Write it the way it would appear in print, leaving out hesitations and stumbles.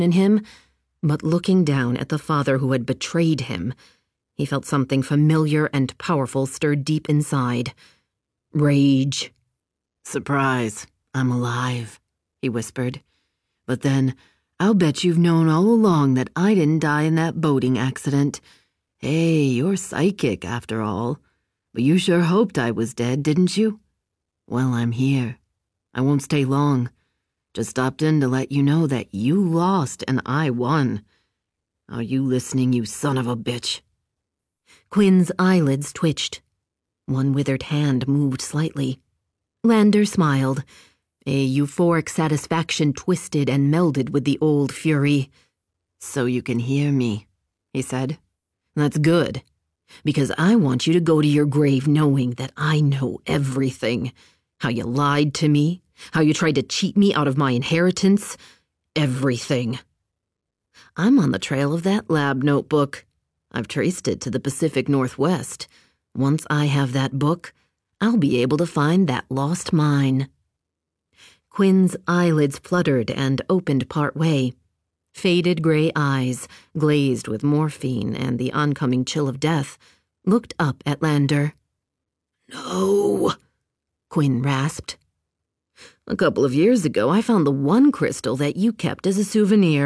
in him, but looking down at the father who had betrayed him, he felt something familiar and powerful stir deep inside. Rage. "Surprise, I'm alive," he whispered. "But then, I'll bet you've known all along that I didn't die in that boating accident. Hey, you're psychic, after all. But you sure hoped I was dead, didn't you? Well, I'm here. I won't stay long. Just stopped in to let you know that you lost and I won. Are you listening, you son of a bitch?" Quinn's eyelids twitched. One withered hand moved slightly. Lander smiled. A euphoric satisfaction twisted and melded with the old fury. "So you can hear me," he said. "That's good, because I want you to go to your grave knowing that I know everything. How you lied to me, how you tried to cheat me out of my inheritance. Everything. I'm on the trail of that lab notebook. I've traced it to the Pacific Northwest. Once I have that book, I'll be able to find that lost mine." Quinn's eyelids fluttered and opened partway. Faded gray eyes, glazed with morphine and the oncoming chill of death, looked up at Lander. "No," Quinn rasped. "A couple of years ago, I found the one crystal that you kept as a souvenir.